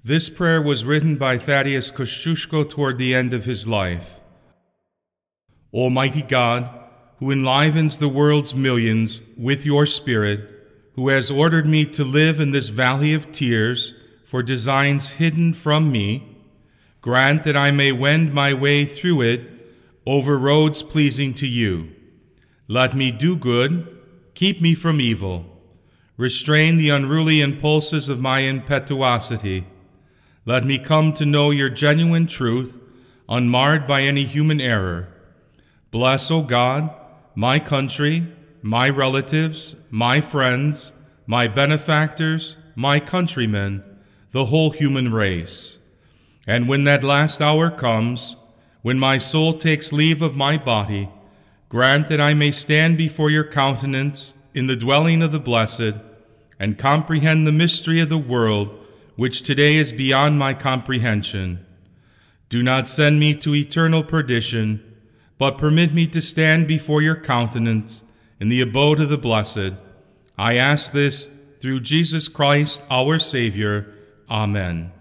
This prayer was written by Thaddeus Kosciuszko toward the end of his life. Almighty God, who enlivens the world's millions with your Spirit, who has ordered me to live in this valley of tears for designs hidden from me, grant that I may wend my way through it over roads pleasing to you. Let me do good, keep me from evil, restrain the unruly impulses of my impetuosity. Let me come to know your genuine truth, unmarred by any human error. Bless, O God, my country, my relatives, my friends, my benefactors, my countrymen, the whole human race. And when that last hour comes, when my soul takes leave of my body, grant that I may stand before your countenance in the dwelling of the blessed, and comprehend the mystery of the world, which today is beyond my comprehension. Do not send me to eternal perdition, but permit me to stand before your countenance in the abode of the blessed. I ask this through Jesus Christ, our Savior. Amen.